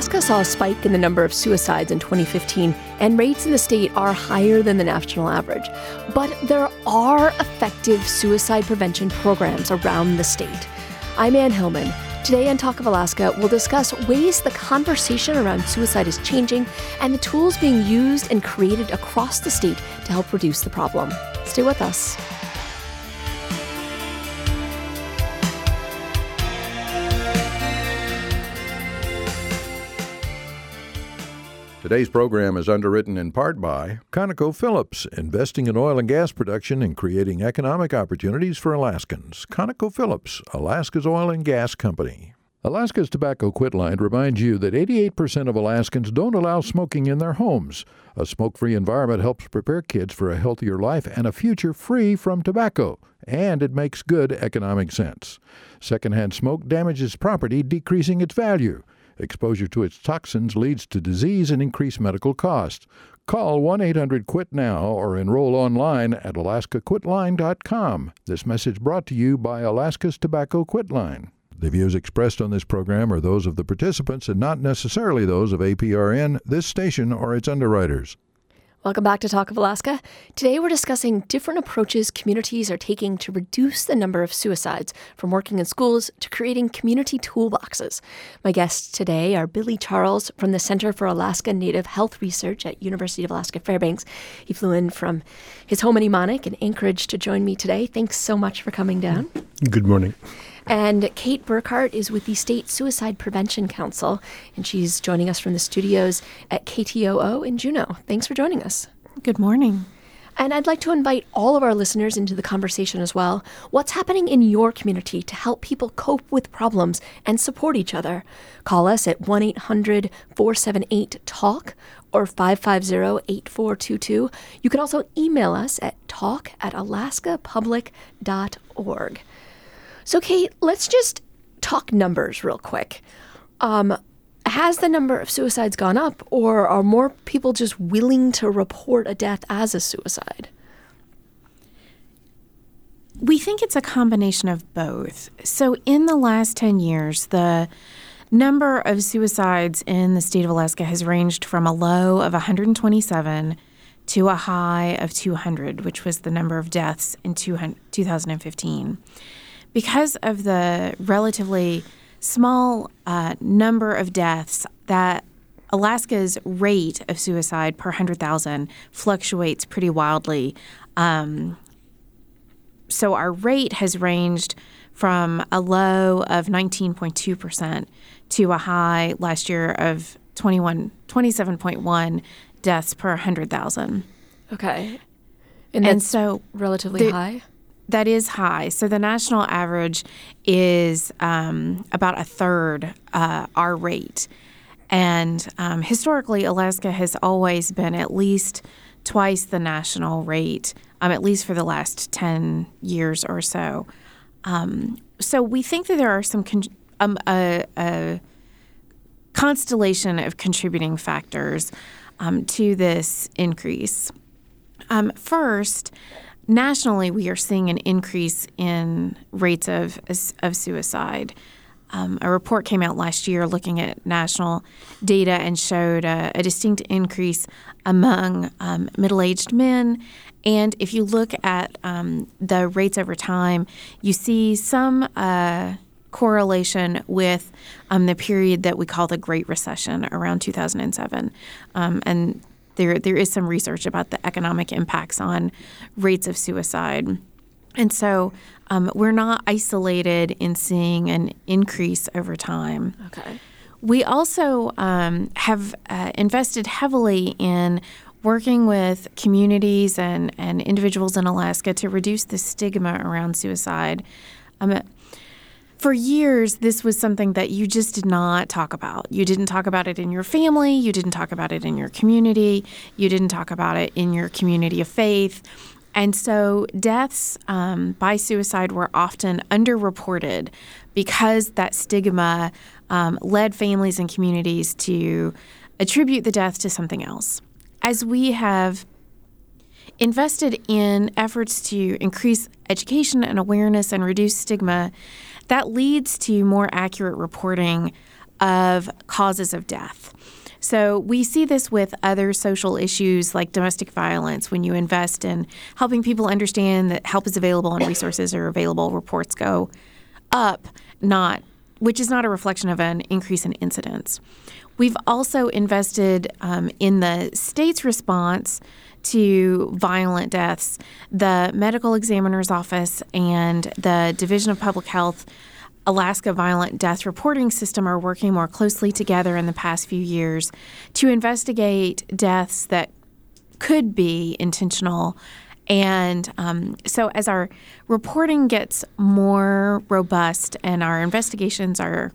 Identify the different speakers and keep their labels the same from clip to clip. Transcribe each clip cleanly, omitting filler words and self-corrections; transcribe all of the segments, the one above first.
Speaker 1: Alaska saw a spike in the number of suicides in 2015, and rates in the state are higher than the national average. But there are effective suicide prevention programs around the state. I'm Ann Hillman. Today on Talk of Alaska, we'll discuss ways the conversation around suicide is changing and the tools being used and created across the state to help reduce the problem. Stay with us.
Speaker 2: Today's program is underwritten in part by ConocoPhillips, investing in oil and gas production and creating economic opportunities for Alaskans. ConocoPhillips, Alaska's oil and gas company. Alaska's Tobacco Quitline reminds you that 88% of Alaskans don't allow smoking in their homes. A smoke-free environment helps prepare kids for a healthier life and a future free from tobacco. And it makes good economic sense. Secondhand smoke damages property, decreasing its value. Exposure to its toxins leads to disease and increased medical costs. Call 1-800-QUIT-NOW or enroll online at alaskaquitline.com. This message brought to you by Alaska's Tobacco Quitline. The views expressed on this program are those of the participants and not necessarily those of APRN, this station, or its underwriters.
Speaker 1: Welcome back to Talk of Alaska. Today we're discussing different approaches communities are taking to reduce the number of suicides, from working in schools to creating community toolboxes. My guests today are Billy Charles from the Center for Alaska Native Health Research at University of Alaska Fairbanks. He flew in from his home in Emonic in Anchorage to join me today. Thanks so much for coming down.
Speaker 3: Good morning.
Speaker 1: And Kate Burkhart is with the State Suicide Prevention Council, and she's joining us from the studios at KTOO in Juneau. Thanks for joining us.
Speaker 4: Good morning.
Speaker 1: And I'd like to invite all of our listeners into the conversation as well. What's happening in your community to help people cope with problems and support each other? Call us at 1-800-478-TALK or 550-8422. You can also email us at talk@alaskapublic.org. So, Kate, let's just talk numbers real quick. Has the number of suicides gone up, or are more people just willing to report a death as a suicide?
Speaker 4: We think it's a combination of both. So in the last 10 years, the number of suicides in the state of Alaska has ranged from a low of 127 to a high of 200, which was the number of deaths in 2015. Because of the relatively small number of deaths, that Alaska's rate of suicide per 100,000 fluctuates pretty wildly. So our rate has ranged from a low of 19.2% to a high last year of 27.1 deaths per 100,000.
Speaker 1: Okay. And so relatively high?
Speaker 4: That is high. So the national average is about a third our rate. And historically, Alaska has always been at least twice the national rate, at least for the last 10 years or so. So we think that there are some a constellation of contributing factors to this increase. First, nationally, we are seeing an increase in rates of suicide. A report came out last year looking at national data and showed a distinct increase among middle-aged men. And if you look at the rates over time, you see some correlation with the period that we call the Great Recession around 2007. And there is some research about the economic impacts on rates of suicide. And so we're not isolated in seeing an increase over time.
Speaker 1: Okay.
Speaker 4: We also have invested heavily in working with communities and individuals in Alaska to reduce the stigma around suicide. For years, this was something that you just did not talk about. You didn't talk about it in your family. You didn't talk about it in your community. You didn't talk about it in your community of faith. And so deaths by suicide were often underreported because that stigma led families and communities to attribute the death to something else. As we have invested in efforts to increase education and awareness and reduce stigma, that leads to more accurate reporting of causes of death. So we see this with other social issues like domestic violence. When you invest in helping people understand that help is available and resources are available, reports go up, which is not a reflection of an increase in incidents. We've also invested in the state's response to violent deaths. The Medical Examiner's Office and the Division of Public Health Alaska Violent Death Reporting System are working more closely together in the past few years to investigate deaths that could be intentional. And so as our reporting gets more robust and our investigations are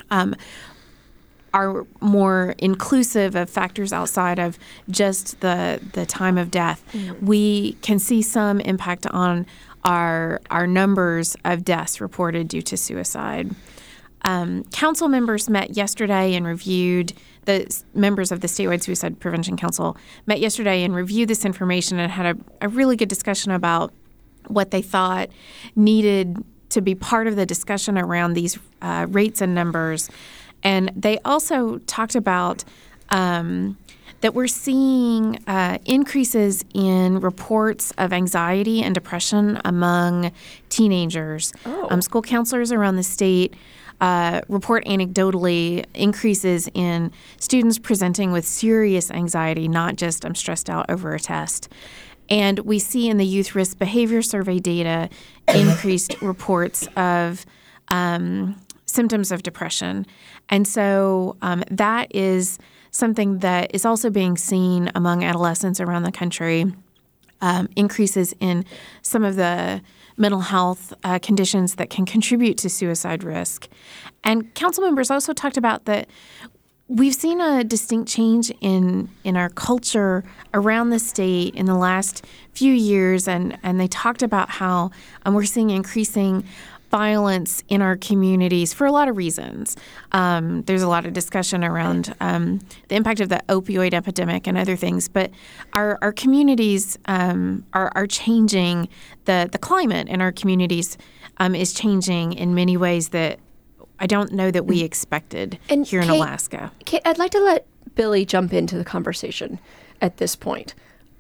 Speaker 4: more inclusive of factors outside of just the time of death, we can see some impact on our numbers of deaths reported due to suicide. Council members met yesterday and reviewed, the members of the Statewide Suicide Prevention Council met yesterday and reviewed this information and had a really good discussion about what they thought needed to be part of the discussion around these rates and numbers. And they also talked about that we're seeing increases in reports of anxiety and depression among teenagers. School counselors around the state report anecdotally increases in students presenting with serious anxiety, not just I'm stressed out over a test. And we see in the Youth Risk Behavior Survey data increased reports of symptoms of depression. And so that is something that is also being seen among adolescents around the country, increases in some of the mental health conditions that can contribute to suicide risk. And council members also talked about that we've seen a distinct change in our culture around the state in the last few years, and they talked about how we're seeing increasing violence in our communities for a lot of reasons. There's a lot of discussion around the impact of the opioid epidemic and other things, but our communities are changing. The climate in our communities is changing in many ways that I don't know that we expected here in Alaska.
Speaker 1: Kate, I'd like to let Billy jump into the conversation at this point.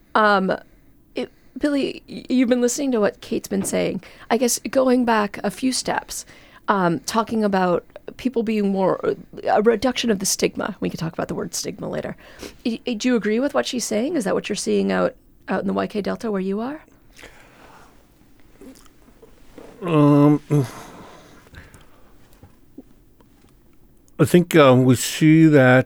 Speaker 1: Billy, you've been listening to what Kate's been saying. I guess going back a few steps, talking about people being a reduction of the stigma. We could talk about the word stigma later. Do you agree with what she's saying? Is that what you're seeing out in the YK Delta where you are?
Speaker 3: I think we see that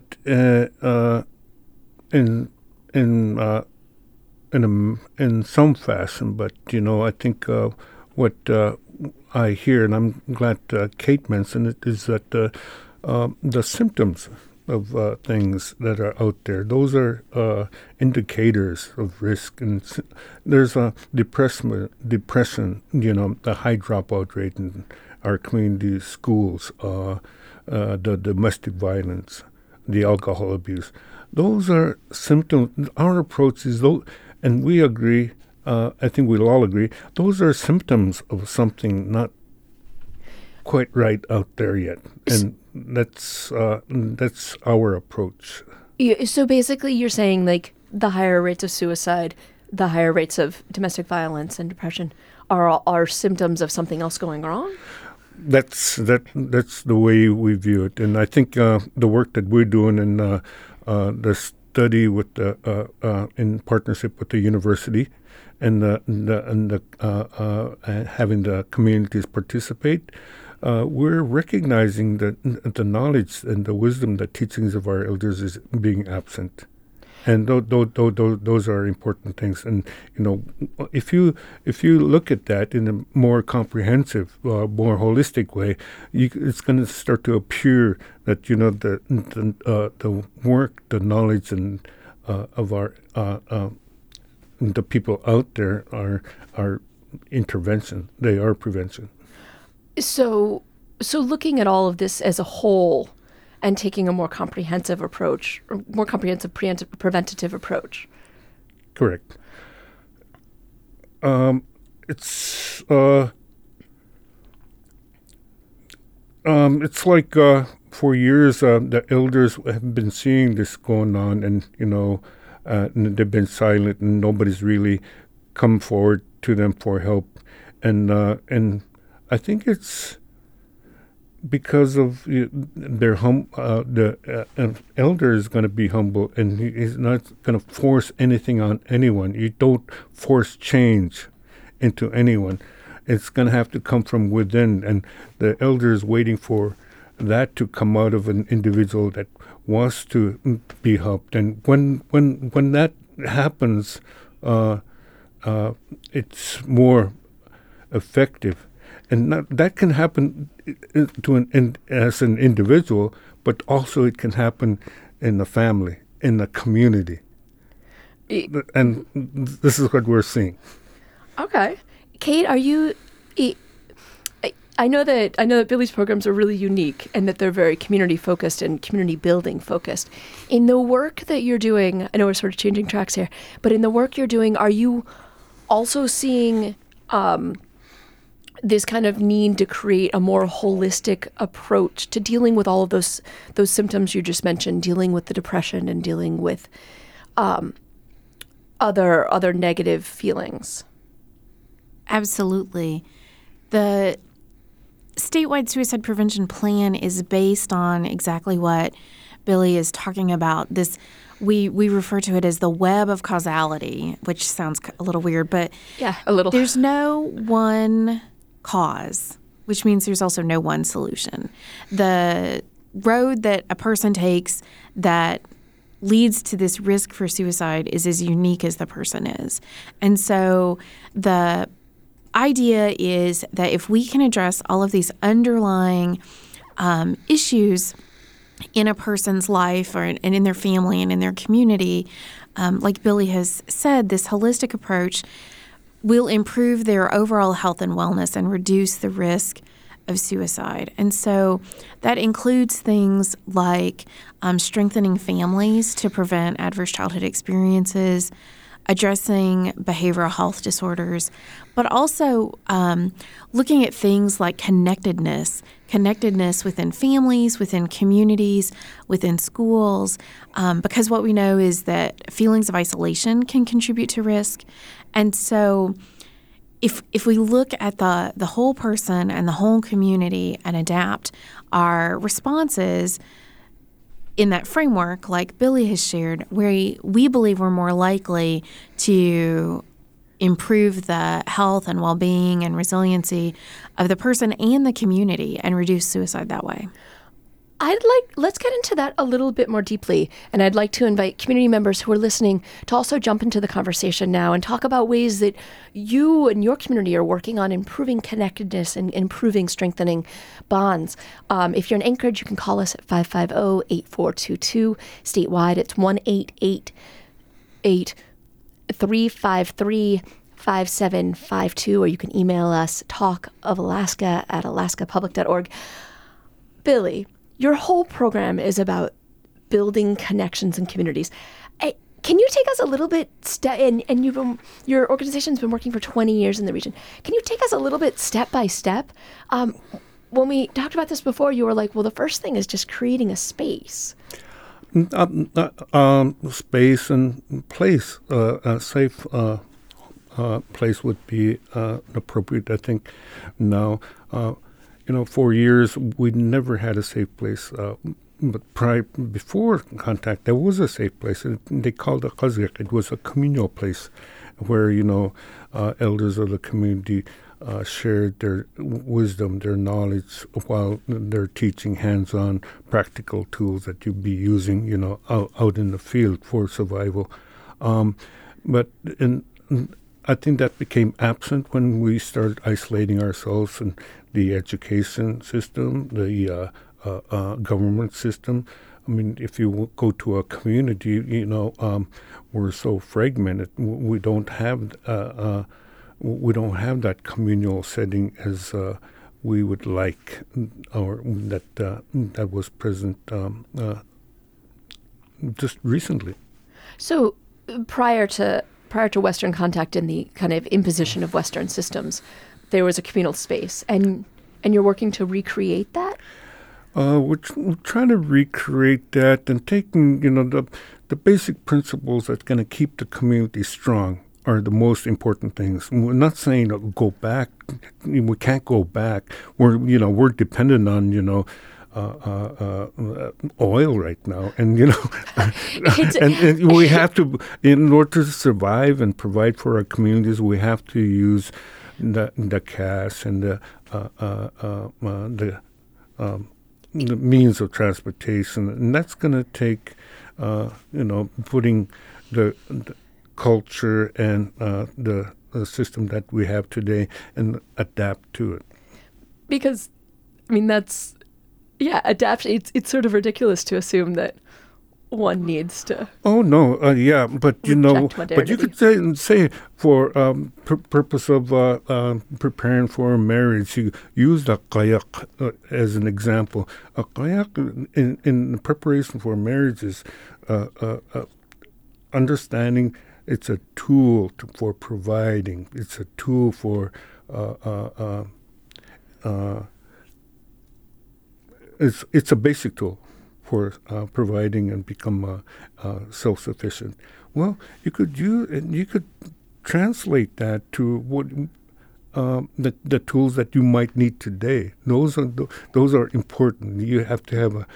Speaker 3: in some fashion, but I think what I hear, and I'm glad Kate mentioned it, is that the symptoms of things that are out there, those are indicators of risk. And there's a depression, the high dropout rate in our community schools, the domestic violence, the alcohol abuse. Those are symptoms. Our approach is those. And we agree, I think we'll all agree, those are symptoms of something not quite right out there yet. And that's our approach.
Speaker 1: So basically you're saying like the higher rates of suicide, the higher rates of domestic violence and depression are symptoms of something else going wrong?
Speaker 3: That's the way we view it. And I think the work that we're doing in the study with in partnership with the university and having the communities participate, we're recognizing that the knowledge and the wisdom, the teachings of our elders is being absent. And those are important things. And if you look at that in a more comprehensive, more holistic way, it's going to start to appear that the work, the knowledge, and of our the people out there are intervention. They are prevention.
Speaker 1: So looking at all of this as a whole, and taking a more comprehensive approach, or more comprehensive preventative approach.
Speaker 3: Correct. It's It's like for years the elders have been seeing this going on, and and they've been silent, and nobody's really come forward to them for help, and I think it's because of their the elder is going to be humble, and he's not going to force anything on anyone. You don't force change into anyone. It's going to have to come from within, and the elder is waiting for that to come out of an individual that wants to be helped. And when that happens, it's more effective. And that can happen as an individual, but also it can happen in the family, in the community. And this is what we're seeing.
Speaker 1: Okay. Kate, are you... I know that Billy's programs are really unique and that they're very community focused and community building focused. In the work that you're doing, I know we're sort of changing tracks here, but in the work you're doing, are you also seeing this kind of need to create a more holistic approach to dealing with all of those symptoms you just mentioned, dealing with the depression and dealing with other negative feelings?
Speaker 4: Absolutely. The statewide suicide prevention plan is based on exactly what Billy is talking about. This we refer to it as the web of causality, which sounds a little weird, but
Speaker 1: yeah, a little.
Speaker 4: There's no one cause, which means there's also no one solution. The road that a person takes that leads to this risk for suicide is as unique as the person is. And so the idea is that if we can address all of these underlying issues in a person's life and in their family and in their community, like Billy has said, this holistic approach will improve their overall health and wellness and reduce the risk of suicide. And so that includes things like strengthening families to prevent adverse childhood experiences, addressing behavioral health disorders, but also looking at things like connectedness within families, within communities, within schools, because what we know is that feelings of isolation can contribute to risk. And so if we look at the whole person and the whole community and adapt our responses in that framework, like Billy has shared, where we believe we're more likely to improve the health and well-being and resiliency of the person and the community and reduce suicide that way.
Speaker 1: Let's get into that a little bit more deeply, and I'd like to invite community members who are listening to also jump into the conversation now and talk about ways that you and your community are working on improving connectedness and improving, bonds. If you're in Anchorage, you can call us at 550-8422. Statewide, it's 1-888-353-5752, or you can email us talkofalaska@alaskapublic.org. Billy, your whole program is about building connections in communities. Can you take us a little bit, and your organization's been working for 20 years in the region. Can you take us a little bit step by step? When we talked about this before, you were like, well, the first thing is just creating a space.
Speaker 3: Space and place. A safe place would be appropriate, I think, now. For years, we never had a safe place. But before contact, there was a safe place. They called it a qazgaq. It was a communal place where, elders of the community shared their wisdom, their knowledge, while they're teaching hands-on practical tools that you'd be using, out in the field for survival. But I think that became absent when we started isolating ourselves in the education system, the government system. I mean, if you go to a community, we're so fragmented. We don't have that communal setting as we would like, or that was present just recently.
Speaker 1: So prior to Western contact and the kind of imposition of Western systems, there was a communal space, and And you're working to recreate that?
Speaker 3: We're trying to recreate that and taking, the basic principles that's going to keep the community strong are the most important things. We're not saying go back. We can't go back. We're dependent on, oil right now, and and we have to, in order to survive and provide for our communities, we have to use the gas and the means of transportation, and that's going to take putting the culture and the system that we have today and adapt to it.
Speaker 1: Because, that's adaptation. It's sort of ridiculous to assume that one needs to.
Speaker 3: Oh no, but but you could say for purpose of preparing for marriage, you use the qayak as an example. A qayak in preparation for marriage is understanding it's a tool for providing. It's a tool for it's a basic tool for providing and become self-sufficient. Well, you could translate that to what the tools that you might need today. Those are important. You have to have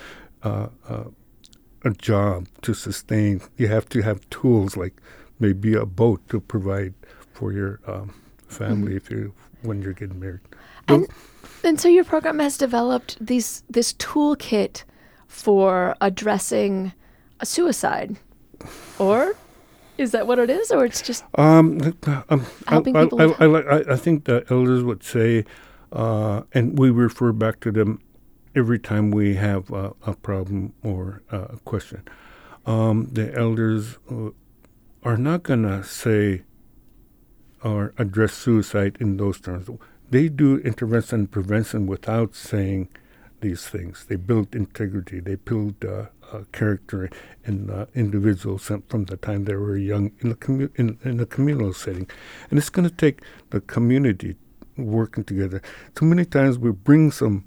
Speaker 3: a job to sustain. You have to have tools like maybe a boat to provide for your family when you're getting married.
Speaker 1: And so your program has developed this toolkit for addressing a suicide, or is that what it is, or it's just helping people?
Speaker 3: I think the elders would say, and we refer back to them every time we have a problem or a question. The elders are not going to say or address suicide in those terms. They do intervention and prevention without saying these things. They build integrity. They build character in individuals from the time they were young in a communal setting. And it's going to take the community working together. Too many times we bring some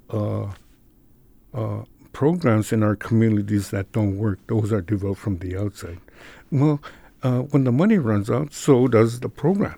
Speaker 3: programs in our communities that don't work. Those are developed from the outside. Well, when the money runs out, so does the program.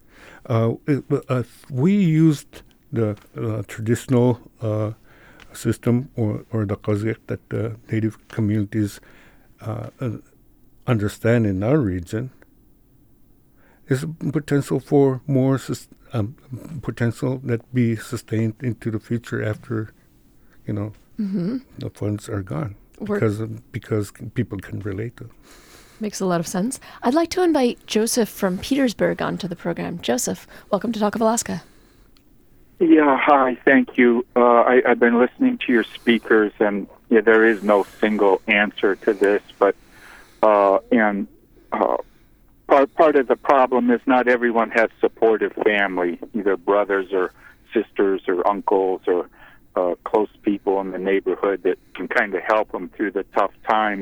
Speaker 3: We used the traditional system or the qazyaq that the native communities understand in our region. Is potential for more potential that be sustained into the future after, the funds are gone because people can relate to them.
Speaker 1: Makes a lot of sense. I'd like to invite Joseph from Petersburg onto the program. Joseph, welcome to Talk of Alaska.
Speaker 5: Yeah, hi, thank you. I've been listening to your speakers, and there is no single answer to this, but part of the problem is not everyone has supportive family, either brothers or sisters or uncles or close people in the neighborhood that can kind of help them through the tough times.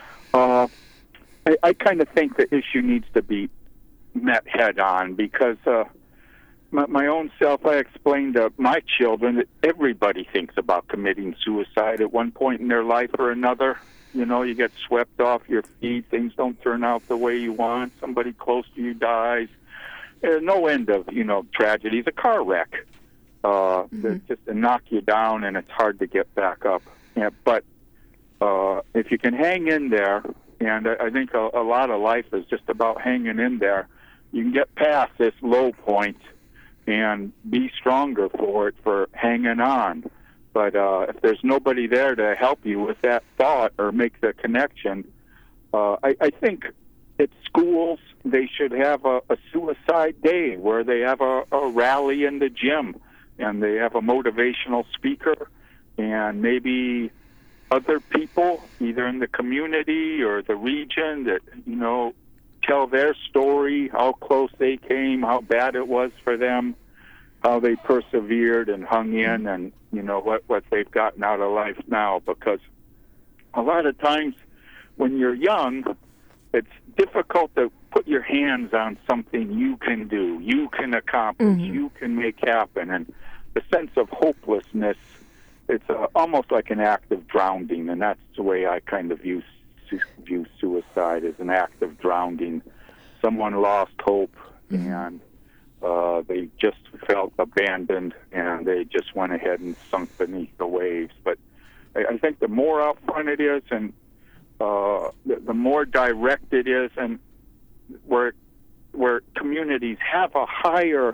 Speaker 5: I kind of think the issue needs to be met head on because my own self, I explained to my children that everybody thinks about committing suicide at one point in their life or another. You get swept off your feet, things don't turn out the way you want, somebody close to you dies. There's no end of, tragedies. A car wreck that just knock you down and it's hard to get back up. Yeah, but if you can hang in there, and I think a lot of life is just about hanging in there, you can get past this low point and be stronger for it, for hanging on. But if there's nobody there to help you with that thought or make the connection, I think at schools they should have a suicide day where they have a rally in the gym and they have a motivational speaker and maybe other people, either in the community or the region, that, tell their story, how close they came, how bad it was for them, how they persevered and hung in, and, what they've gotten out of life now. Because a lot of times when you're young, it's difficult to put your hands on something you can do, you can accomplish, you can make happen. And the sense of hopelessness. It's almost like an act of drowning, and that's the way I kind of view suicide, as an act of drowning. Someone lost hope, and they just felt abandoned, and they just went ahead and sunk beneath the waves. But I think the more upfront it is, and the more direct it is, and where communities have a higher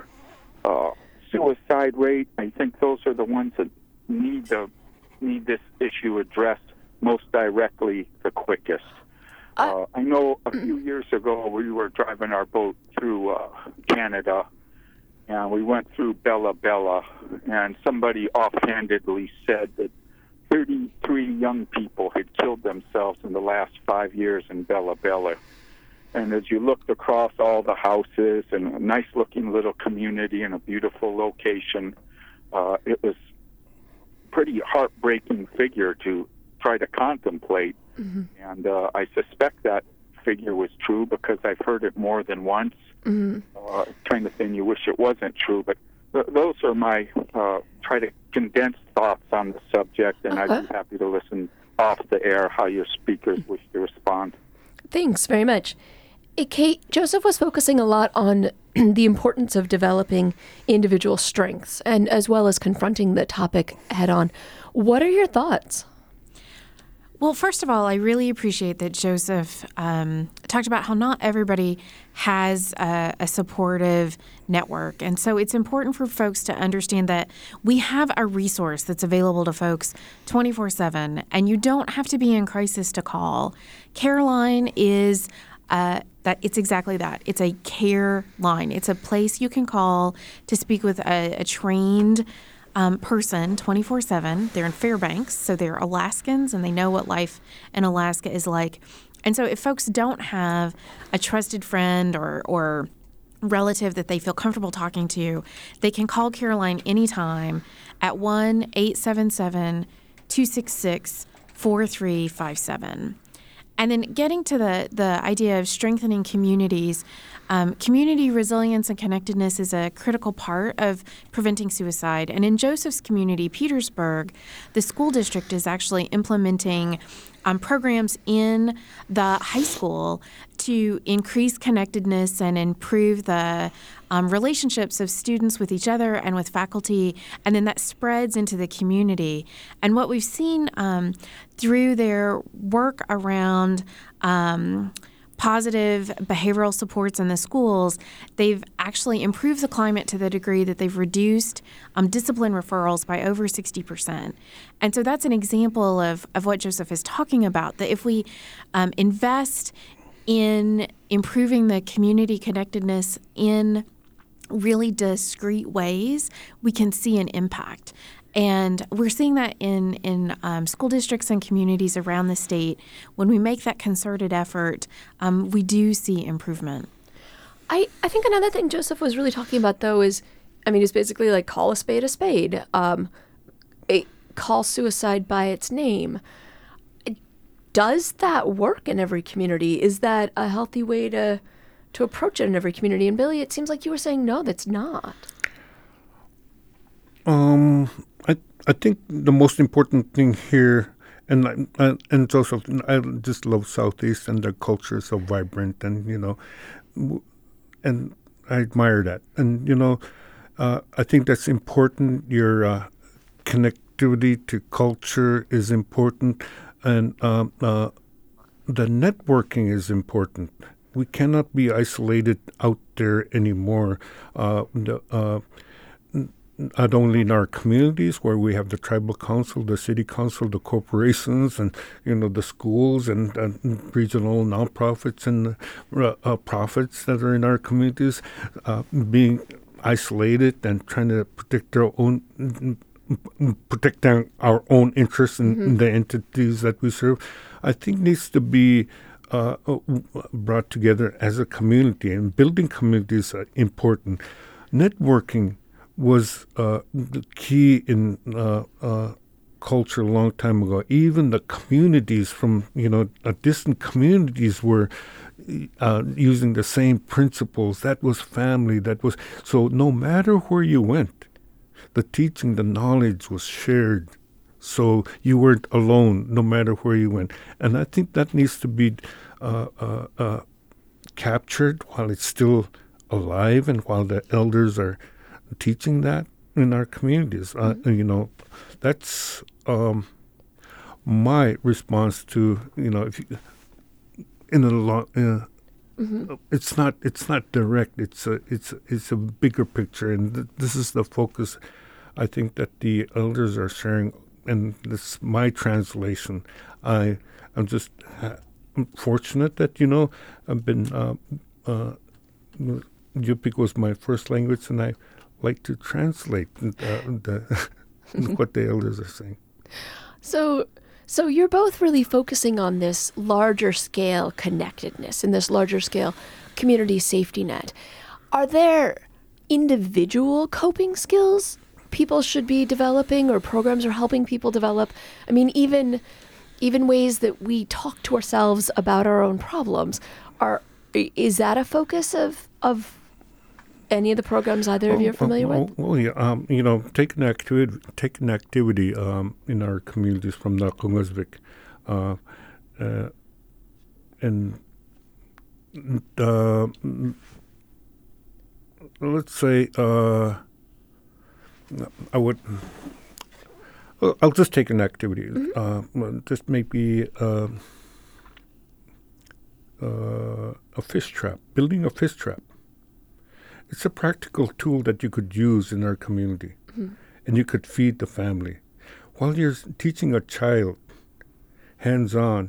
Speaker 5: suicide rate, I think those are the ones that need this issue addressed most directly, the quickest. I know a few years ago we were driving our boat through Canada, and we went through Bella Bella, and somebody offhandedly said that 33 young people had killed themselves in the last 5 years in Bella Bella. And as you looked across all the houses and a nice-looking little community in a beautiful location, it was a pretty heartbreaking figure to try to contemplate. Mm-hmm. And I suspect that figure was true because I've heard it more than once. Mm-hmm. Kind of thing you wish it wasn't true, but those are my try to condense thoughts on the subject, and I'd be happy to listen off the air how your speakers wish to respond.
Speaker 1: Thanks very much. Kate, Joseph was focusing a lot on the importance of developing individual strengths and as well as confronting the topic head on. What are your thoughts?
Speaker 4: Well, first of all, I really appreciate that Joseph talked about how not everybody has a supportive network. And so it's important for folks to understand that we have a resource that's available to folks 24/7, and you don't have to be in crisis to call. Careline is that it's exactly that. It's a care line. It's a place you can call to speak with a trained person 24/7. They're in Fairbanks, so they're Alaskans, and they know what life in Alaska is like. And so if folks don't have a trusted friend or relative that they feel comfortable talking to, they can call Careline anytime at 1-877-266-4357. And then getting to the idea of strengthening communities, community resilience and connectedness is a critical part of preventing suicide. And in Joseph's community, Petersburg, the school district is actually implementing programs in the high school to increase connectedness and improve the relationships of students with each other and with faculty, and then that spreads into the community. And what we've seen through their work around positive behavioral supports in the schools, they've actually improved the climate to the degree that they've reduced discipline referrals by over 60%. And so that's an example of what Joseph is talking about, that if we invest in improving the community connectedness in really discrete ways, we can see an impact. And we're seeing that in school districts and communities around the state. When we make that concerted effort, we do see improvement.
Speaker 1: I think another thing Joseph was really talking about, though, is basically like call a spade a spade. Call suicide by its name. Does that work in every community? Is that a healthy way to approach it in every community? And Billy, it seems like you were saying no, that's not.
Speaker 3: I think the most important thing here, and Joseph, I just love Southeast, and their culture is so vibrant, and and I admire that, and I think that's important. Your connectivity to culture is important, and the networking is important. We cannot be isolated out there anymore. Not only in our communities where we have the tribal council, the city council, the corporations, and the schools and regional nonprofits and profits that are in our communities, being isolated and trying to protect our own interests in the entities that we serve, I think needs to be brought together as a community, and building communities are important. Networking was the key in culture a long time ago. Even the communities from distant communities were using the same principles. That was family. So no matter where you went, The teaching, the knowledge was shared. So you weren't alone no matter where you went. And I think that needs to be captured while it's still alive and while the elders are teaching that in our communities. That's my response to, if you, in a lot. It's not direct. It's a bigger picture, and this is the focus. I think that the elders are sharing, and this is my translation. I'm just fortunate that I've been Yupik was my first language, and I like to translate what the elders are saying.
Speaker 1: So you're both really focusing on this larger scale connectedness and this larger scale community safety net. Are there individual coping skills people should be developing or programs are helping people develop? I mean, even ways that we talk to ourselves about our own problems. Is that a focus of any of the programs either of you are familiar with?
Speaker 3: Well, yeah. Take an activity in our communities from Nakungasvik, and let's say I'll just take an activity. Just maybe a fish trap, building a fish trap. It's a practical tool that you could use in our community, and you could feed the family. While you're teaching a child hands-on,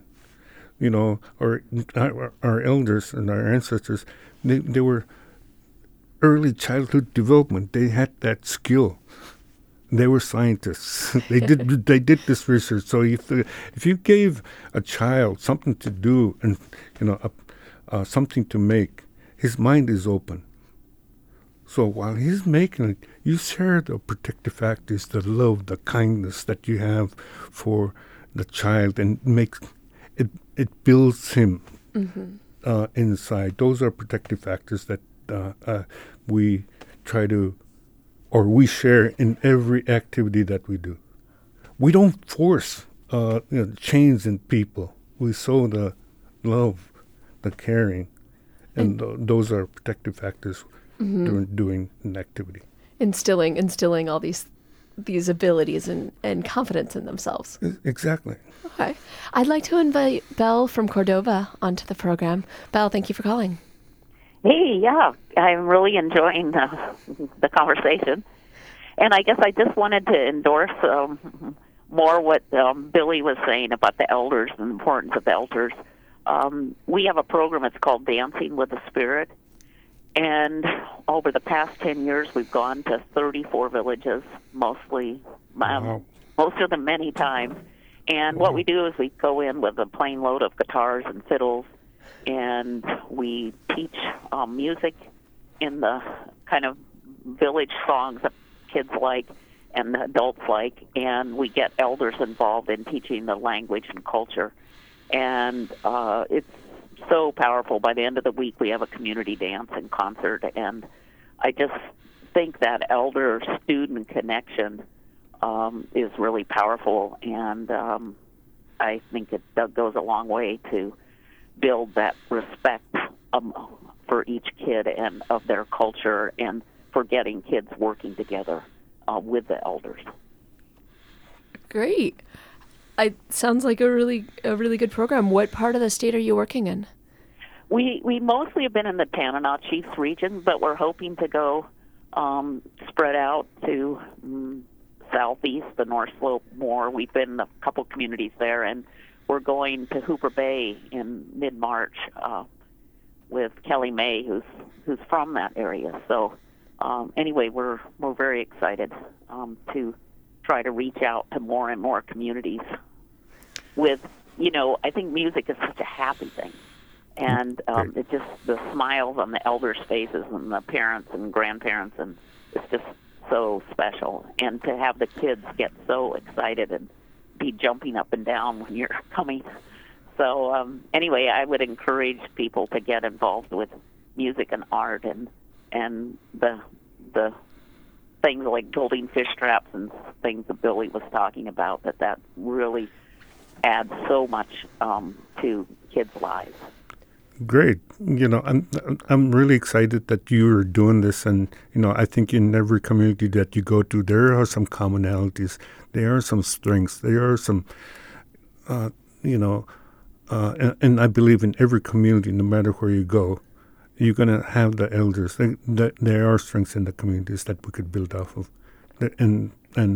Speaker 3: or our elders and our ancestors, they were early childhood development. They had that skill. They were scientists. They did this research. So if you gave a child something to do and something to make, his mind is open. So while he's making it, you share the protective factors, the love, the kindness that you have for the child, and it builds him inside. Those are protective factors that we try to, or we share in every activity that we do. We don't force change in people. We sow the love, the caring, and those are protective factors. During doing an activity,
Speaker 1: instilling all these abilities and confidence in themselves.
Speaker 3: Exactly.
Speaker 1: Okay, I'd like to invite Belle from Cordova onto the program. Belle, thank you for calling.
Speaker 6: Hey, yeah, I'm really enjoying the conversation, and I guess I just wanted to endorse more what Billy was saying about the elders and the importance of elders. We have a program. It's called Dancing with the Spirit. And over the past 10 years, we've gone to 34 villages, mostly, most of them many times. And what we do is we go in with a plane load of guitars and fiddles, and we teach music in the kind of village songs that kids like and the adults like, and we get elders involved in teaching the language and culture. And it's so powerful. By the end of the week, we have a community dance and concert, and I just think that elder-student connection is really powerful, and I think it goes a long way to build that respect for each kid and of their culture, and for getting kids working together with the elders.
Speaker 1: Great. It sounds like a really good program. What part of the state are you working in?
Speaker 6: We mostly have been in the Tanana Chiefs region, but we're hoping to go spread out to southeast, the North Slope more. We've been in a couple communities there, and we're going to Hooper Bay in mid-March with Kelly May, who's from that area. So anyway, we're very excited to try to reach out to more and more communities with, I think music is such a happy thing. And it just, the smiles on the elders' faces and the parents and grandparents, and it's just so special. And to have the kids get so excited and be jumping up and down when you're coming. So anyway, I would encourage people to get involved with music and art and the things like building fish traps and things that Billy was talking about, that really adds so much to kids' lives.
Speaker 3: Great. I'm really excited that you're doing this, and I think in every community that you go to, there are some commonalities, there are some strengths, there are some, and I believe in every community, no matter where you go, you're going to have the elders. There are strengths in the communities that we could build off of, and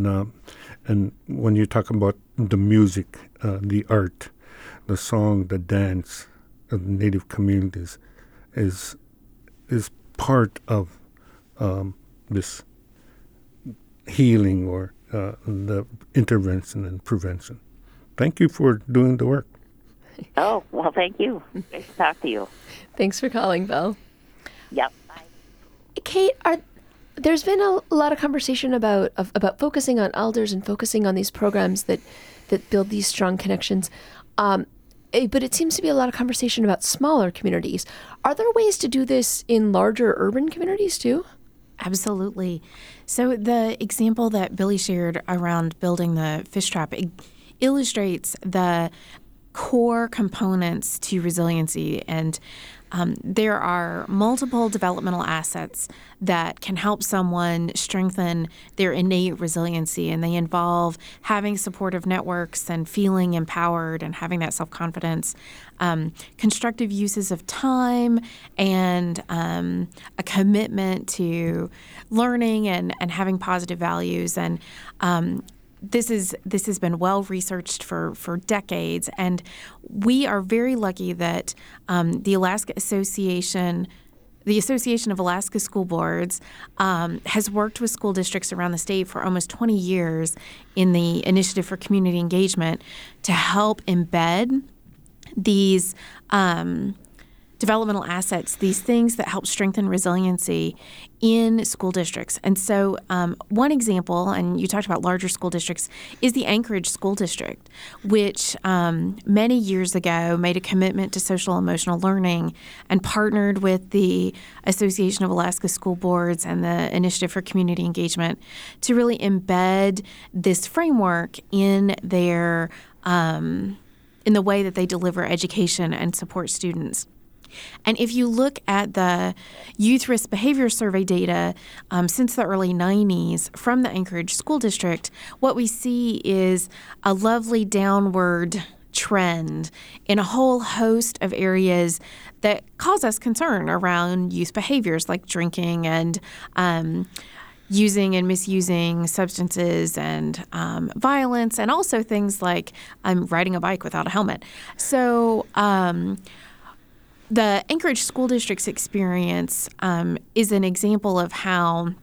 Speaker 3: when you talk about the music, the art, the song, the dance of Native communities is part of this healing or the intervention and prevention. Thank you for doing the work.
Speaker 6: Oh, well, thank you. Nice to talk to you.
Speaker 1: Thanks for calling, Belle.
Speaker 6: Yep. Bye.
Speaker 1: Kate, there's been a lot of conversation about focusing on elders and focusing on these programs that build these strong connections. But it seems to be a lot of conversation about smaller communities. Are there ways to do this in larger urban communities too?
Speaker 4: Absolutely. So the example that Billy shared around building the fish trap illustrates the core components to resiliency, and there are multiple developmental assets that can help someone strengthen their innate resiliency, and they involve having supportive networks and feeling empowered and having that self-confidence, constructive uses of time, and a commitment to learning and having positive values. And This has been well researched for decades, and we are very lucky that the Association of Alaska School Boards has worked with school districts around the state for almost 20 years in the Initiative for Community Engagement to help embed these developmental assets, these things that help strengthen resiliency in school districts. And so one example, and you talked about larger school districts, is the Anchorage School District, which many years ago made a commitment to social emotional learning and partnered with the Association of Alaska School Boards and the Initiative for Community Engagement to really embed this framework in their in the way that they deliver education and support students. And if you look at the Youth Risk Behavior Survey data since the early 90s from the Anchorage School District, what we see is a lovely downward trend in a whole host of areas that cause us concern around youth behaviors like drinking and using and misusing substances and violence, and also things like riding a bike without a helmet. So the Anchorage School District's experience is an example of how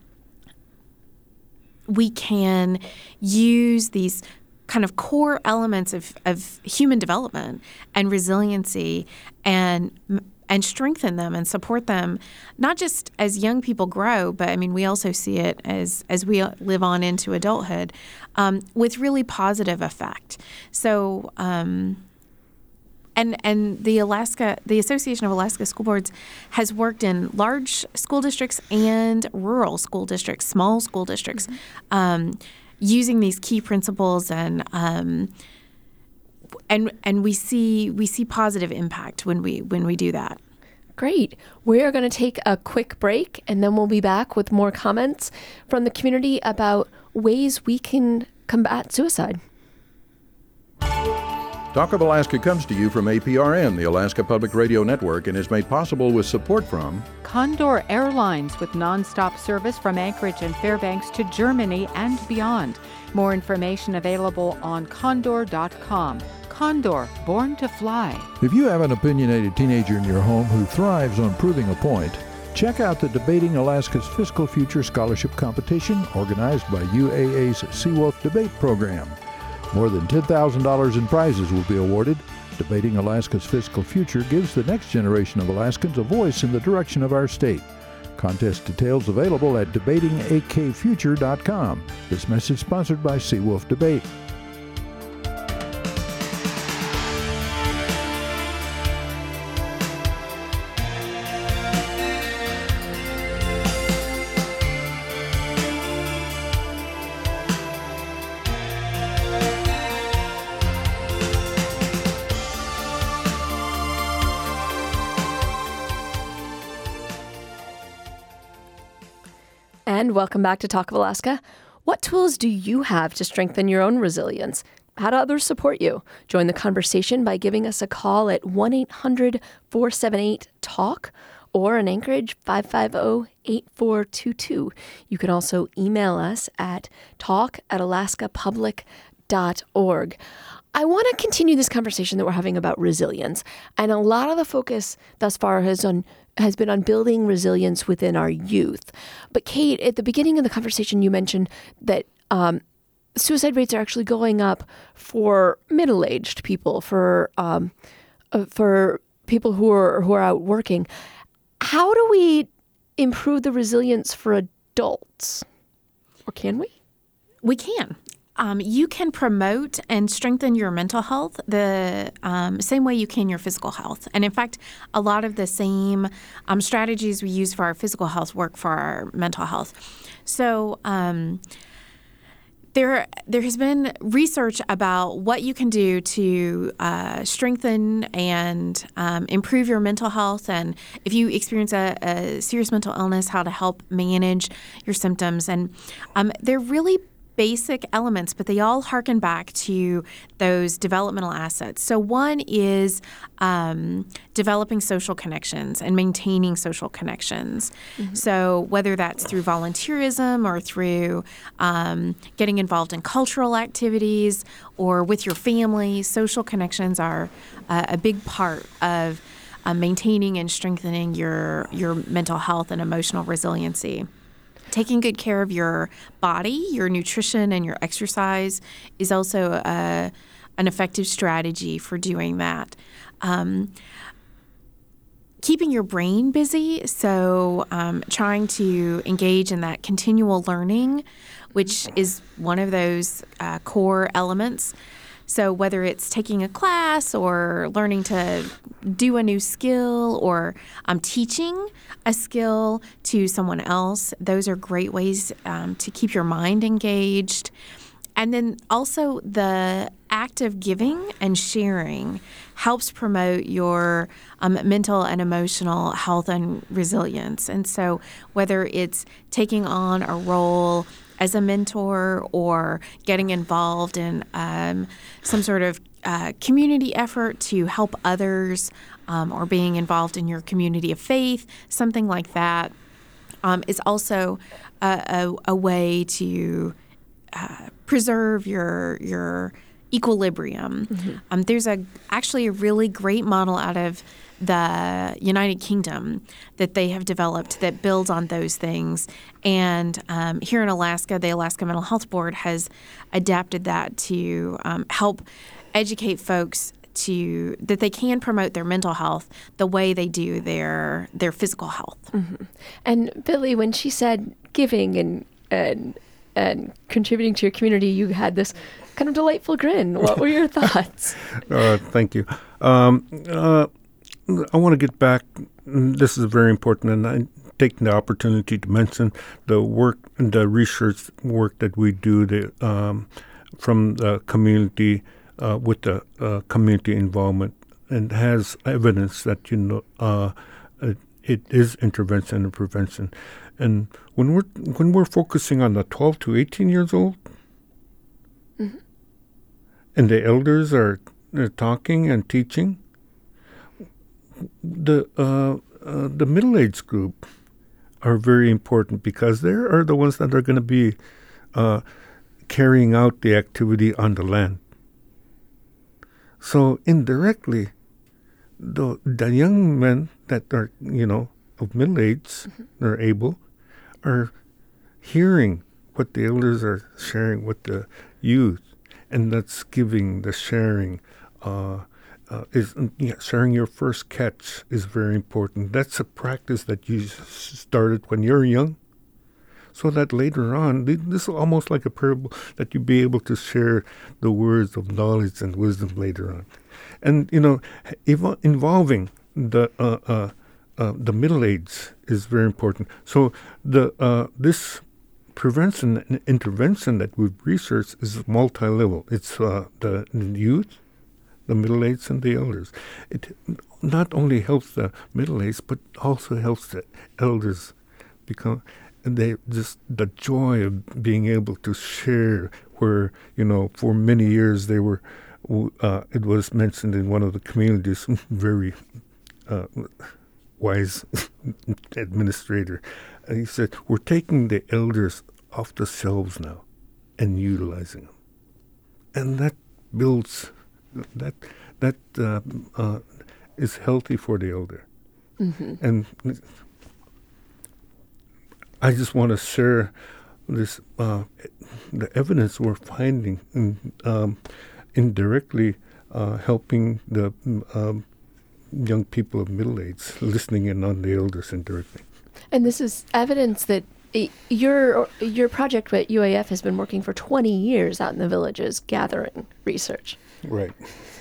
Speaker 4: we can use these kind of core elements of human development and resiliency and strengthen them and support them, not just as young people grow, but we also see it as we live on into adulthood with really positive effect. So And the Association of Alaska School Boards has worked in large school districts and rural school districts, small school districts, using these key principles, and we see positive impact when we do that.
Speaker 1: Great. We are going to take a quick break, and then we'll be back with more comments from the community about ways we can combat suicide.
Speaker 2: Talk of Alaska comes to you from APRN, the Alaska Public Radio Network, and is made possible with support from
Speaker 7: Condor Airlines, with nonstop service from Anchorage and Fairbanks to Germany and beyond. More information available on condor.com. Condor, born to fly.
Speaker 2: If you have an opinionated teenager in your home who thrives on proving a point, check out the Debating Alaska's Fiscal Future Scholarship Competition organized by UAA's Seawolf Debate Program. More than $10,000 in prizes will be awarded. Debating Alaska's Fiscal Future gives the next generation of Alaskans a voice in the direction of our state. Contest details available at debatingakfuture.com. This message sponsored by Seawolf Debate.
Speaker 1: And welcome back to Talk of Alaska. What tools do you have to strengthen your own resilience? How do others support you? Join the conversation by giving us a call at 1-800-478-TALK or in Anchorage, 550-8422. You can also email us at talk@alaskapublic.org. I want to continue this conversation that we're having about resilience. And a lot of the focus thus far has been on building resilience within our youth. But Kate, at the beginning of the conversation, you mentioned that suicide rates are actually going up for middle-aged people, for people who are out working. How do we improve the resilience for adults? Or can we?
Speaker 4: We can. You can promote and strengthen your mental health the same way you can your physical health. And in fact, a lot of the same strategies we use for our physical health work for our mental health. So there has been research about what you can do to strengthen and improve your mental health, and if you experience a serious mental illness, how to help manage your symptoms. And they're really basic elements, but they all harken back to those developmental assets. So one is developing social connections and maintaining social connections. Mm-hmm. So whether that's through volunteerism or through getting involved in cultural activities or with your family, social connections are a big part of maintaining and strengthening your mental health and emotional resiliency. Taking good care of your body, your nutrition, and your exercise is also an effective strategy for doing that. Keeping your brain busy, so trying to engage in that continual learning, which is one of those core elements. So whether it's taking a class or learning to do a new skill or teaching a skill to someone else, those are great ways to keep your mind engaged. And then also the act of giving and sharing helps promote your mental and emotional health and resilience. And so whether it's taking on a role as a mentor or getting involved in some sort of community effort to help others or being involved in your community of faith, something like that, is also a way to preserve your equilibrium. Mm-hmm. There's actually a really great model out of the United Kingdom that they have developed that builds on those things. And here in Alaska, the Alaska Mental Health Board has adapted that to help educate folks that they can promote their mental health the way they do their physical health.
Speaker 1: Mm-hmm. And Billy, when she said giving and contributing to your community, you had this kind of delightful grin. What were your thoughts?
Speaker 3: Thank you. I want to get back. This is very important, and I'm taking the opportunity to mention the work and the research work that we do from the community with the community involvement, and has evidence that it is intervention and prevention. And when we're focusing on the 12 to 18 years old, mm-hmm. and the elders are talking and teaching, the middle-aged group are very important because they are the ones that are going to be carrying out the activity on the land. So indirectly, the young men that are of middle age, mm-hmm. are able, are hearing what the elders are sharing with the youth, and that's giving the sharing. Sharing your first catch is very important. That's a practice that you started when you're young, so that later on, this is almost like a parable, that you be able to share the words of knowledge and wisdom later on. And involving the middle age is very important. So this prevention and intervention that we've researched is multi-level. It's the youth, the middle-aged, and the elders. It not only helps the middle-aged, but also helps the elders become. they just the joy of being able to share. Where for many years they were, it was mentioned in one of the communities, very wise administrator. He said, "We're taking the elders off the shelves now, and utilizing them," and that builds that is healthy for the elder. Mm-hmm. And I just want to share this the evidence we're finding indirectly helping the young people of middle age, listening in on the elders indirectly.
Speaker 1: And this is evidence that your project at UAF has been working for 20 years out in the villages, gathering research.
Speaker 3: Right.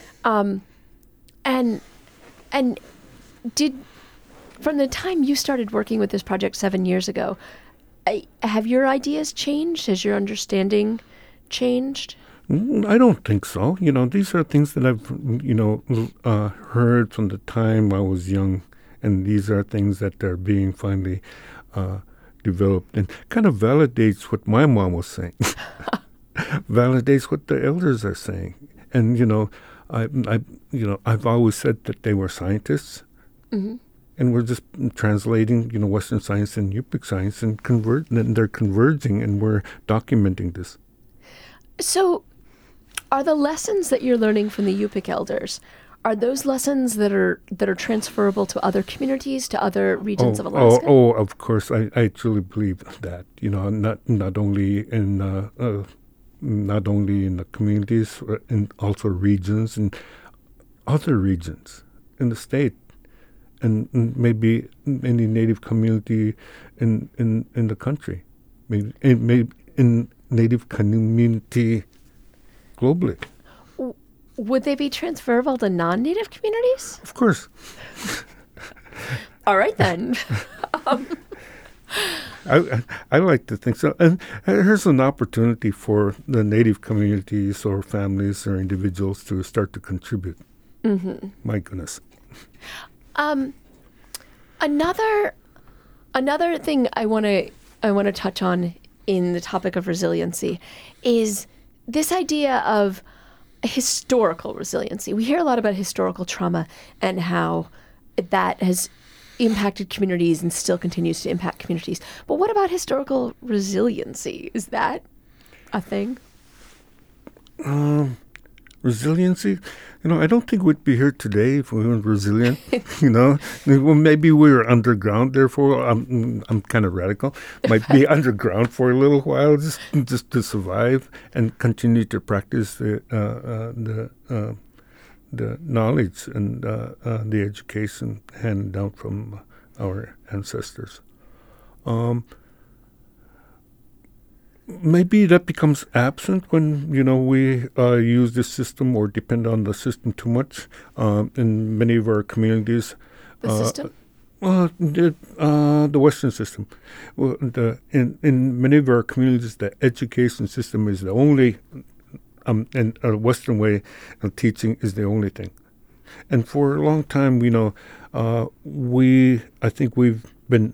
Speaker 1: And did, from the time you started working with this project 7 years ago, have your ideas changed? Has your understanding changed?
Speaker 3: I don't think so. These are things that I've, heard from the time I was young, and these are things that are being finally developed, and kind of validates what my mom was saying, validates what the elders are saying, and I've always said that they were scientists. Mm-hmm. And we're just translating, Western science and Yupik science, and they're converging, and we're documenting this.
Speaker 1: So, are the lessons that you're learning from the Yupik elders, are those lessons that are transferable to other communities, to other regions of Alaska?
Speaker 3: Oh, of course, I truly believe that. Not only in the communities, and also regions and other regions in the state. And maybe any Native community in the country, maybe in Native community globally.
Speaker 1: Would they be transferable to non-Native communities?
Speaker 3: Of course.
Speaker 1: All right, then.
Speaker 3: I like to think so. And here's an opportunity for the Native communities or families or individuals to start to contribute. Mm-hmm. My goodness.
Speaker 1: Another thing I want to touch on in the topic of resiliency is this idea of historical resiliency. We hear a lot about historical trauma and how that has impacted communities and still continues to impact communities. But what about historical resiliency? Is that a thing?
Speaker 3: Resiliency? I don't think we'd be here today if we weren't resilient. Well, maybe we were underground. Therefore, I'm kind of radical. Might be underground for a little while, just to survive and continue to practice the knowledge and the education handed down from our ancestors. Maybe that becomes absent when, we use this system or depend on the system too much in many of our communities.
Speaker 1: The system?
Speaker 3: The Western system. Well, in many of our communities, the education system is the only, and a Western way of teaching is the only thing. And for a long time, I think we've been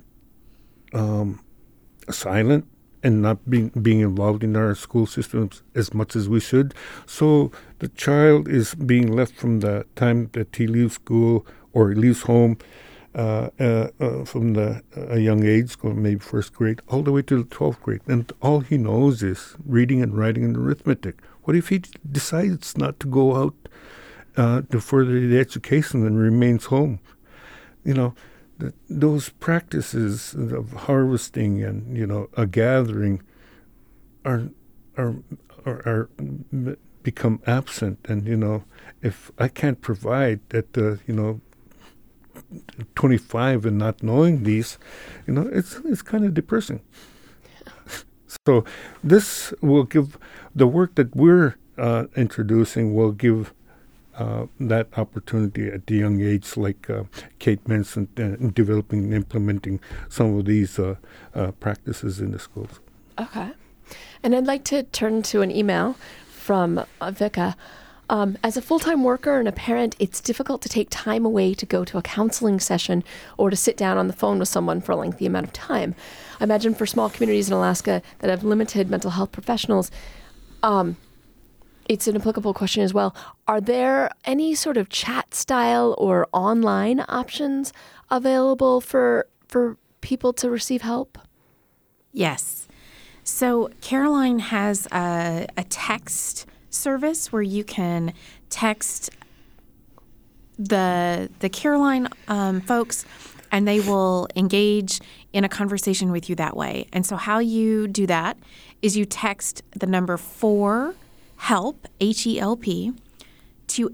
Speaker 3: silent and not being involved in our school systems as much as we should. So the child is being left from the time that he leaves school or leaves home from a young age, maybe first grade, all the way to the 12th grade. And all he knows is reading and writing and arithmetic. What if he decides not to go out to further the education and remains home? Those practices of harvesting and a gathering are become absent, and if I can't provide at 25 and not knowing these, it's kind of depressing. So this will give the work that we're introducing will give that opportunity at the young age, like Kate mentioned, developing and implementing some of these practices in the schools.
Speaker 1: Okay. And I'd like to turn to an email from Vika. As a full-time worker and a parent, it's difficult to take time away to go to a counseling session or to sit down on the phone with someone for a lengthy amount of time. I imagine for small communities in Alaska that have limited mental health professionals, it's an applicable question as well. Are there any sort of chat style or online options available for people to receive help?
Speaker 4: Yes. So Caroline has a text service where you can text the Caroline folks, and they will engage in a conversation with you that way. And so how you do that is you text the number 4 HELP, H-E-L-P, to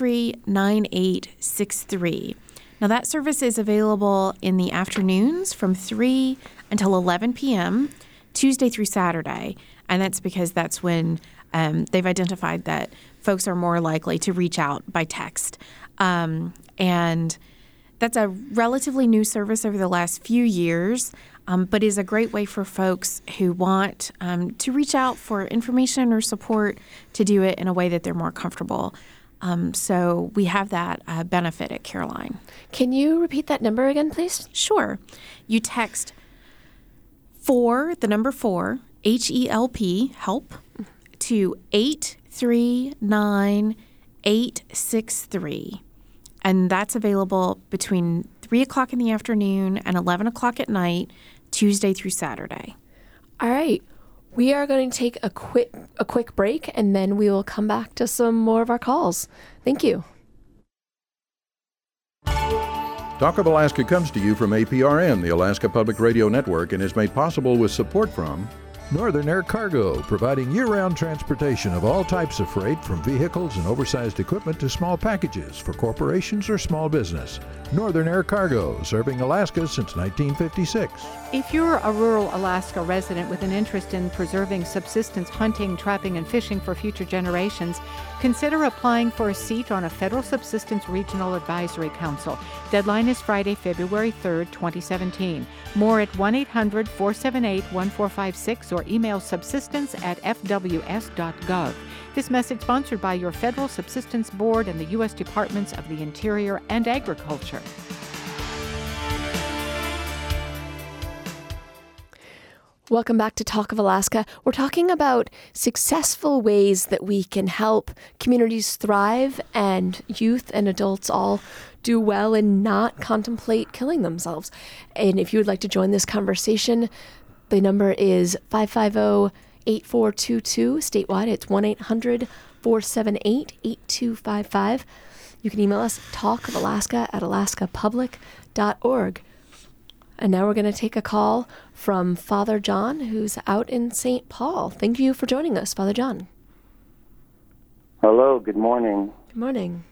Speaker 4: 839863. Now that service is available in the afternoons from 3 until 11 p.m., Tuesday through Saturday. And that's because that's when they've identified that folks are more likely to reach out by text. And that's a relatively new service over the last few years, but is a great way for folks who want to reach out for information or support to do it in a way that they're more comfortable. So we have that benefit at Caroline.
Speaker 1: Can you repeat that number again, please?
Speaker 4: Sure. You text 4, the number 4, H-E-L-P, help, to 839863. And that's available between 3 o'clock in the afternoon and 11 o'clock at night, Tuesday through Saturday.
Speaker 1: All right. We are going to take a quick break, and then we will come back to some more of our calls. Thank you.
Speaker 2: Talk of Alaska comes to you from APRN, the Alaska Public Radio Network, and is made possible with support from Northern Air Cargo, providing year-round transportation of all types of freight, from vehicles and oversized equipment to small packages for corporations or small business. Northern Air Cargo, serving Alaska since 1956.
Speaker 7: If you're a rural Alaska resident with an interest in preserving subsistence hunting, trapping, and fishing for future generations, consider applying for a seat on a Federal Subsistence Regional Advisory Council. Deadline is Friday, February 3rd, 2017. More at 1-800-478-1456 or email subsistence@fws.gov. This message sponsored by your Federal Subsistence Board and the U.S. Departments of the Interior and Agriculture.
Speaker 1: Welcome back to Talk of Alaska. We're talking about successful ways that we can help communities thrive and youth and adults all do well and not contemplate killing themselves. And if you would like to join this conversation, the number is 550-8422 statewide. It's 1-800-478-8255. You can email us talkofalaska@alaskapublic.org. And now we're going to take a call from Father John, who's out in St. Paul. Thank you for joining us, Father John.
Speaker 8: Hello, good morning.
Speaker 1: Good morning.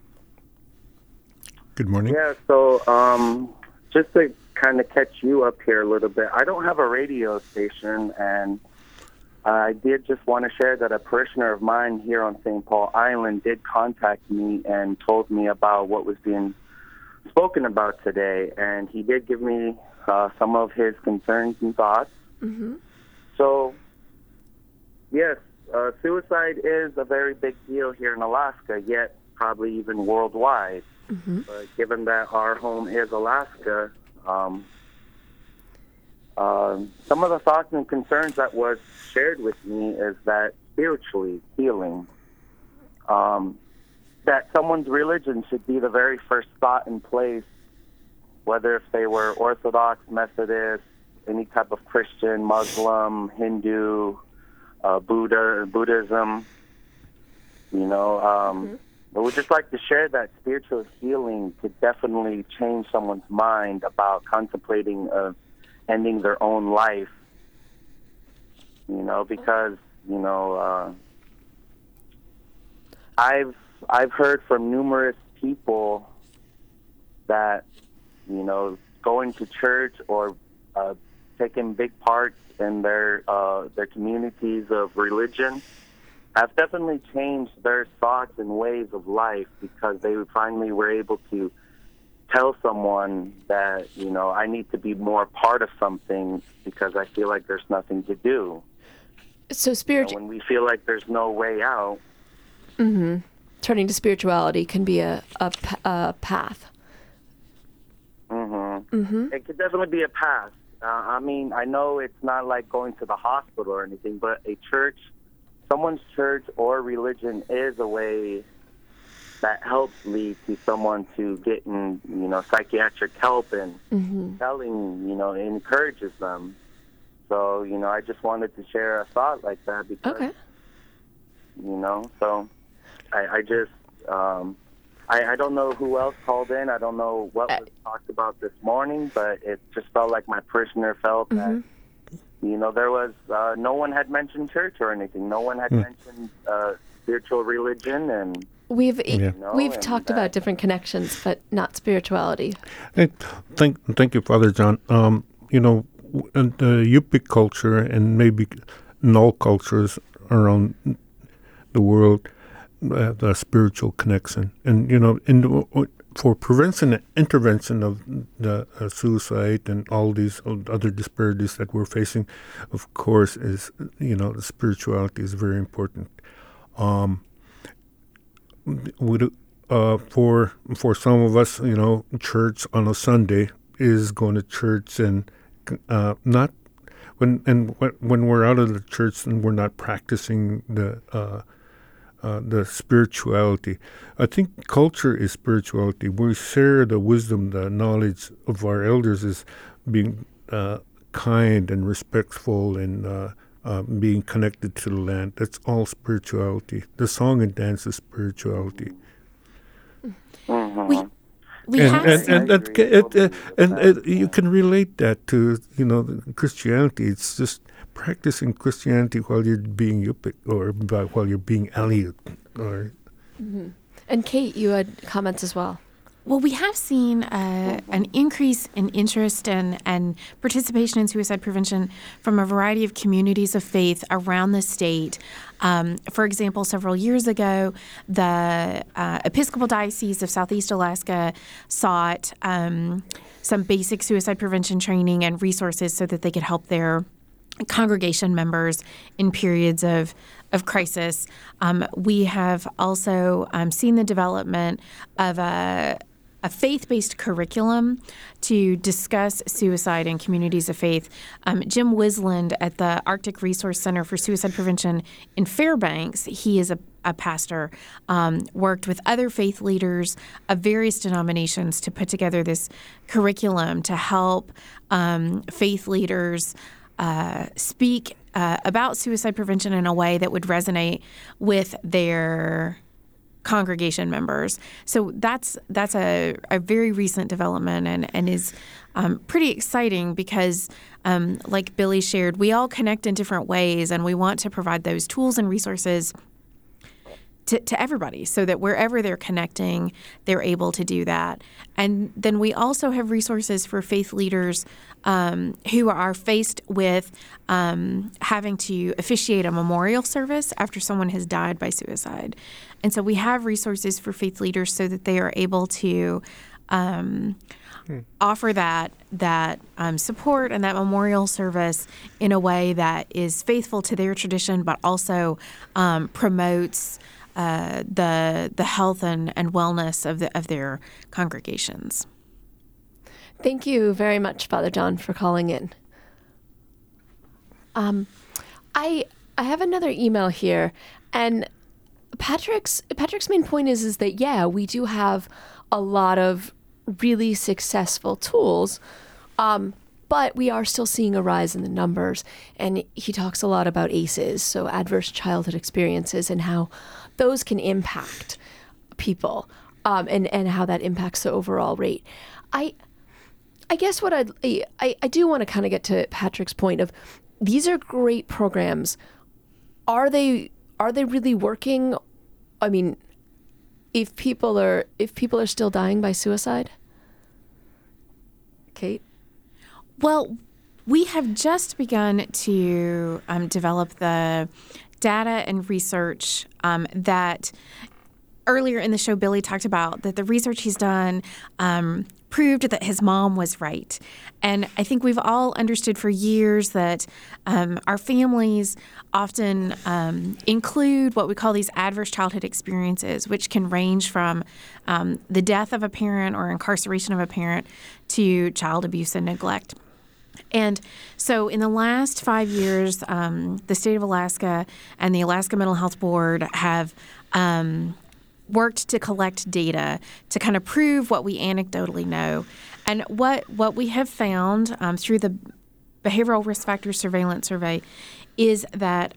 Speaker 3: Good morning.
Speaker 8: Yeah, so just to kind of catch you up here a little bit, I don't have a radio station, and I did just want to share that a parishioner of mine here on St. Paul Island did contact me and told me about what was being spoken about today, and he did give me some of his concerns and thoughts.
Speaker 1: Mm-hmm.
Speaker 8: So, yes, suicide is a very big deal here in Alaska, yet probably even worldwide.
Speaker 1: Mm-hmm.
Speaker 8: But given that our home is Alaska, some of the thoughts and concerns that was shared with me is that spiritually healing, that someone's religion should be the very first thought in place, whether if they were Orthodox, Methodist, any type of Christian, Muslim, Hindu, Buddhism, But we'd just like to share that spiritual healing could definitely change someone's mind about contemplating ending their own life, because, I've heard from numerous people that, going to church or taking big parts in their communities of religion have definitely changed their thoughts and ways of life, because they finally were able to tell someone that, I need to be more part of something because I feel like there's nothing to do.
Speaker 1: So
Speaker 8: when we feel like there's no way out.
Speaker 1: Mm-hmm. Turning to spirituality can be a path.
Speaker 8: Mm-hmm.
Speaker 1: Mm-hmm.
Speaker 8: It could definitely be a path. I mean, I know it's not like going to the hospital or anything, but a church, someone's church or religion is a way that helps lead to someone to getting, psychiatric help and telling, it encourages them. So, I just wanted to share a thought like that because, so I just, I don't know who else called in. I don't know what was talked about this morning, but it just felt like my prisoner felt that, there was, no one had mentioned church or anything. No one had mentioned spiritual religion and...
Speaker 1: We've talked about different connections, but not spirituality.
Speaker 3: Hey, thank you, Father John. In the Yupik culture and maybe in all cultures around the world, the spiritual connection, and for prevention and intervention of the suicide and all these other disparities that we're facing, of course, is the spirituality is very important. For some of us, church on a Sunday is going to church and not when we're out of the church and we're not practicing the spirituality. I think culture is spirituality. We share the wisdom, the knowledge of our elders is being kind and respectful and being connected to the land. That's all spirituality. The song and dance is spirituality. You can relate that to Christianity. It's just practicing Christianity while you're being Yupik or while you're being Aleut.
Speaker 1: And Kate, you had comments as well.
Speaker 4: Well, we have seen an increase in interest and participation in suicide prevention from a variety of communities of faith around the state. For example, several years ago, the Episcopal Diocese of Southeast Alaska sought some basic suicide prevention training and resources so that they could help their congregation members in periods of crisis. We have also seen the development of a faith-based curriculum to discuss suicide in communities of faith. Jim Wisland at the Arctic Resource Center for Suicide Prevention in Fairbanks, he is a pastor, worked with other faith leaders of various denominations to put together this curriculum to help faith leaders speak about suicide prevention in a way that would resonate with their congregation members. So that's a very recent development and is pretty exciting because, like Billy shared, we all connect in different ways, and we want to provide those tools and resources to everybody so that wherever they're connecting, they're able to do that. And then we also have resources for faith leaders who are faced with having to officiate a memorial service after someone has died by suicide. And so we have resources for faith leaders so that they are able to offer that support and that memorial service in a way that is faithful to their tradition, but also promotes the health and wellness of their congregations.
Speaker 1: Thank you very much, Father John, for calling in. I have another email here, and Patrick's main point is that we do have a lot of really successful tools, but we are still seeing a rise in the numbers. And he talks a lot about ACEs, so adverse childhood experiences, and how those can impact people, and how that impacts the overall rate. I guess what I do want to kind of get to Patrick's point of, these are great programs. Are they really working? I mean, if people are still dying by suicide? Kate?
Speaker 4: Well, we have just begun to develop the data and research that earlier in the show Billy talked about, that the research he's done proved that his mom was right. And I think we've all understood for years that our families often include what we call these adverse childhood experiences, which can range from the death of a parent or incarceration of a parent to child abuse and neglect. And so in the last 5 years, the state of Alaska and the Alaska Mental Health Board have worked to collect data to kind of prove what we anecdotally know. And what we have found through the Behavioral Risk Factors Surveillance Survey is that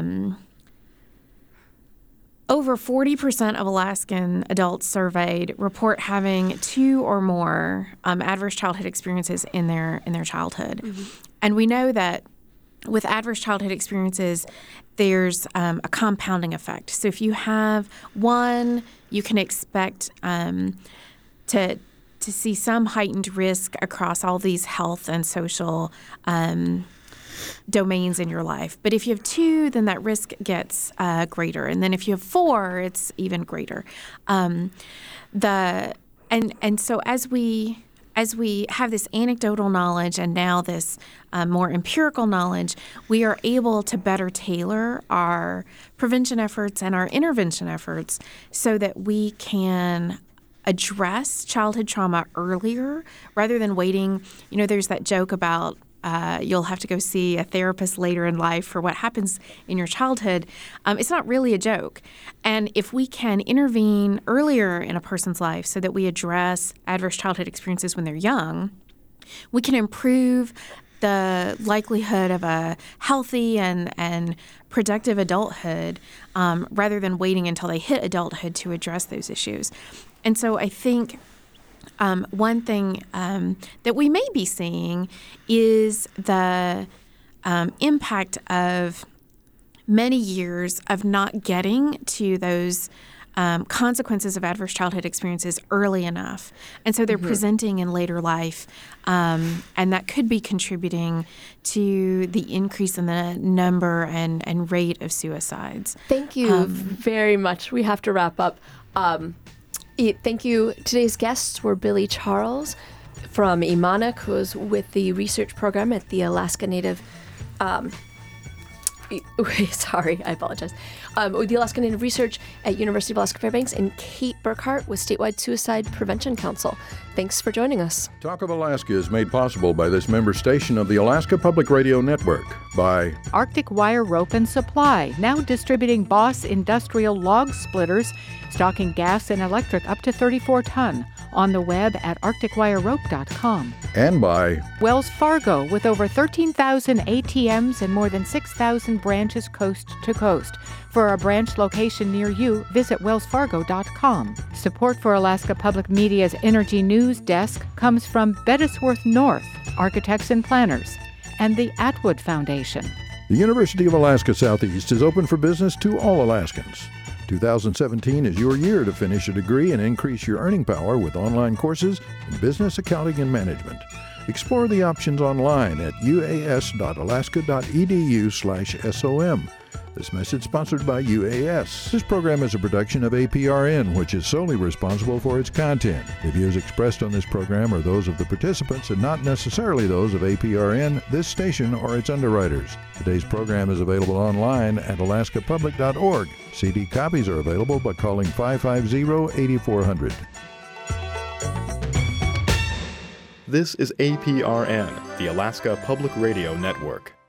Speaker 4: over 40% of Alaskan adults surveyed report having 2 or more adverse childhood experiences in their childhood. Mm-hmm. And we know that with adverse childhood experiences, there's a compounding effect. So if you have one, you can expect to see some heightened risk across all these health and social domains in your life. But if you have 2, then that risk gets greater. And then if you have 4, it's even greater. And so as we have this anecdotal knowledge and now this more empirical knowledge, we are able to better tailor our prevention efforts and our intervention efforts so that we can address childhood trauma earlier rather than waiting. You know, there's that joke about you'll have to go see a therapist later in life for what happens in your childhood. It's not really a joke. And if we can intervene earlier in a person's life so that we address adverse childhood experiences when they're young, we can improve the likelihood of a healthy and productive adulthood rather than waiting until they hit adulthood to address those issues. And so I think one thing that we may be seeing is the impact of many years of not getting to those consequences of adverse childhood experiences early enough. And so they're presenting in later life, and that could be contributing to the increase in the number and rate of suicides.
Speaker 1: Thank you very much. We have to wrap up. Thank you. Today's guests were Billy Charles from Imanak, who's with the research program at the Alaska Native. Sorry, I apologize. With the Alaska Native Research at University of Alaska Fairbanks, and Kate Burkhart with Statewide Suicide Prevention Council. Thanks for joining us.
Speaker 2: Talk of Alaska is made possible by this member station of the Alaska Public Radio Network, by
Speaker 7: Arctic Wire Rope and Supply, now distributing Boss Industrial Log Splitters, stocking gas and electric up to 34 ton. On the web at arcticwirerope.com.
Speaker 2: And by
Speaker 7: Wells Fargo, with over 13,000 ATMs and more than 6,000 branches coast to coast. For a branch location near you, visit wellsfargo.com. Support for Alaska Public Media's Energy News Desk comes from Bettisworth North, Architects and Planners, and the Atwood Foundation.
Speaker 2: the University of Alaska Southeast is open for business to all Alaskans. 2017 is your year to finish a degree and increase your earning power with online courses in business, accounting, and management. Explore the options online at uas.alaska.edu/SOM. This message sponsored by UAS. This program is a production of APRN, which is solely responsible for its content. The views expressed on this program are those of the participants and not necessarily those of APRN, this station, or its underwriters. Today's program is available online at alaskapublic.org. CD copies are available by calling 550-8400.
Speaker 9: This is APRN, the Alaska Public Radio Network.